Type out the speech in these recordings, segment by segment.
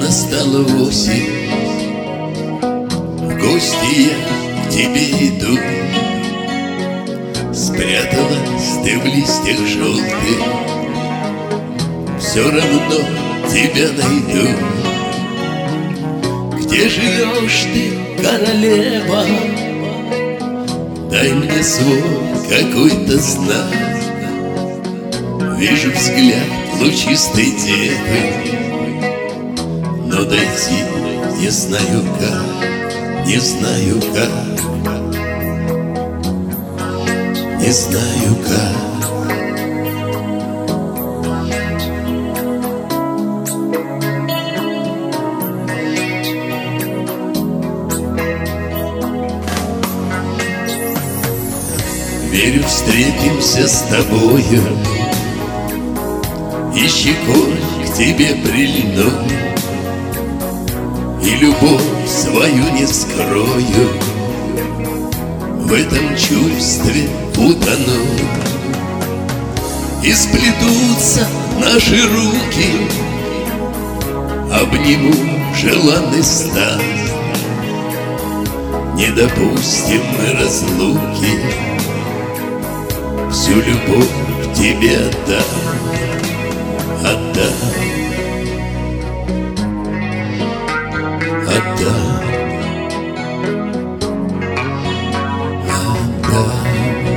настала осень, в гости я к тебе иду. Спряталась ты в листьях желтых, все равно тебя найду. Где живешь ты, королева? Дай мне свой какой-то знак. Вижу взгляд лучистой девы, но дойти не знаю как, не знаю как, не знаю как. Верю, встретимся с тобою, и щекой к тебе прильну, и любовь свою не скрою, в этом чувстве утону. И сплетутся наши руки, обниму желанный стан. Не допустим мы разлуки, всю любовь тебе отдам, отдам, отдам, отдам.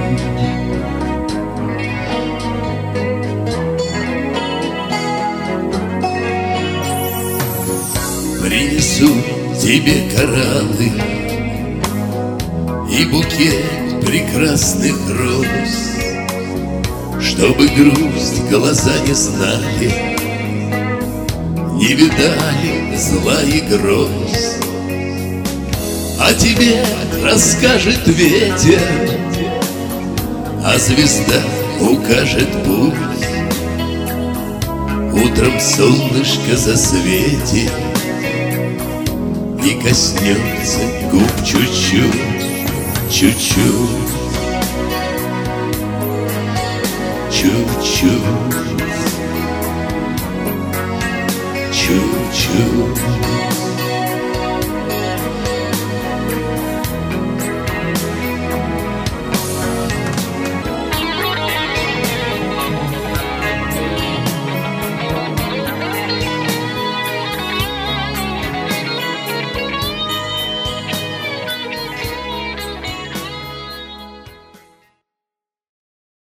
Принесу тебе кораллы и букет прекрасных роз, чтобы грусть глаза не знали, не видали зла и гроз. А тебе расскажет ветер, а звезда укажет путь. Утром солнышко засветит и коснется губ чуть-чуть, чуть-чуть, чуть-чуть, чуть-чуть.